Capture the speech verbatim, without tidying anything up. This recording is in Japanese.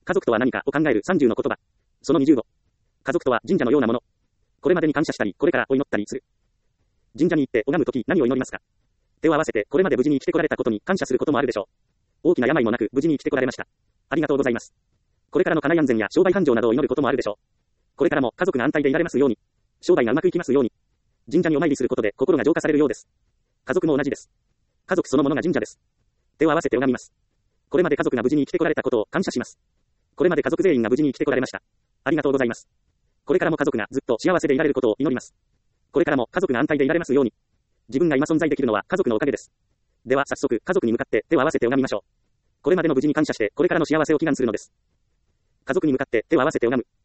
家族とは何かを考えるさんじゅうの言葉。そのにじゅうご。家族とは神社のようなもの。これまでに感謝したり、これからを祈ったりする。神社に行って拝むとき何を祈りますか？手を合わせてこれまで無事に生きてこられたことに感謝することもあるでしょう。大きな病もなく無事に生きてこられました。ありがとうございます。これからの家内安全や商売繁盛などを祈ることもあるでしょう。これからも家族が安泰でいられますように。商売がうまくいきますように。神社にお参りすることで心が浄化されるようです。家族も同じです。家族そのものが神社です。手を合わせて拝みます。これまで家族が無事に生きてこられたことを感謝します。これまで家族全員が無事に生きてこられました。ありがとうございます。これからも家族がずっと幸せでいられることを祈ります。これからも家族が安泰でいられますように。自分が今存在できるのは家族のおかげです。では早速家族に向かって手を合わせて拝みましょう。これまでの無事に感謝してこれからの幸せを祈願するのです。家族に向かって手を合わせて拝む。